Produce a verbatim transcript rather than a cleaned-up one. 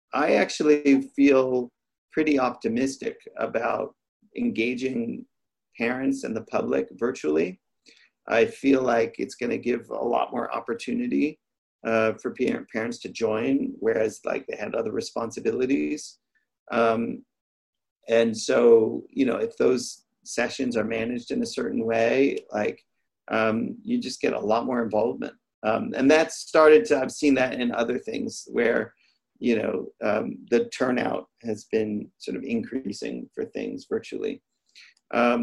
I actually feel pretty optimistic about engaging parents and the public virtually. I feel like it's going to give a lot more opportunity uh, for parents to join, whereas like they had other responsibilities. Um, and so, you know, if those sessions are managed in a certain way, like um, you just get a lot more involvement. Um, and that's started to, I've seen that in other things where, you know, um, the turnout has been sort of increasing for things virtually. Um,